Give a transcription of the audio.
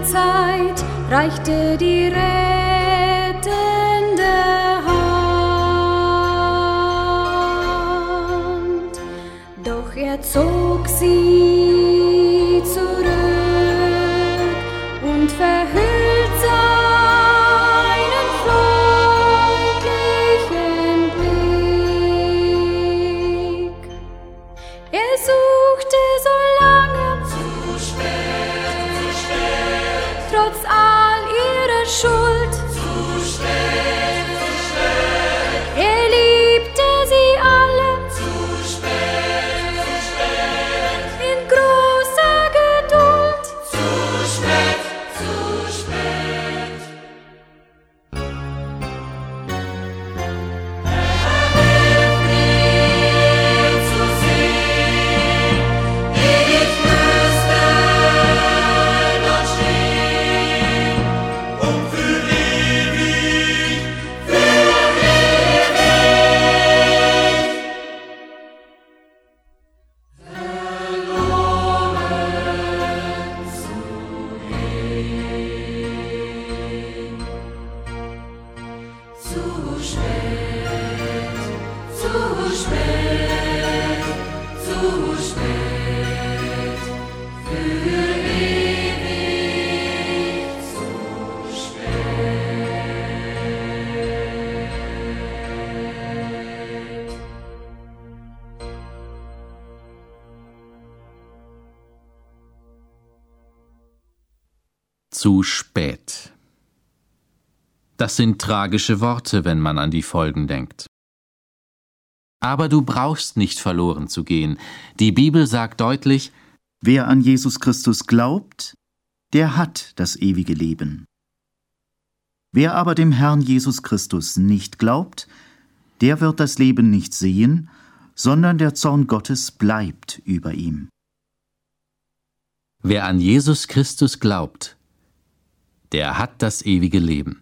Zeit reichte die rettende Hand, doch er zog sie zurück und verhüllt seinen freundlichen Blick. Er suchte so lange, trotz all ihrer Schuld. Er liebte sie alle, in großer Geduld. Zu spät. Das sind tragische Worte, wenn man an die Folgen denkt. Aber du brauchst nicht verloren zu gehen. Die Bibel sagt deutlich: Wer an Jesus Christus glaubt, der hat das ewige Leben. Wer aber dem Herrn Jesus Christus nicht glaubt, der wird das Leben nicht sehen, sondern der Zorn Gottes bleibt über ihm. Wer an Jesus Christus glaubt, der hat das ewige Leben.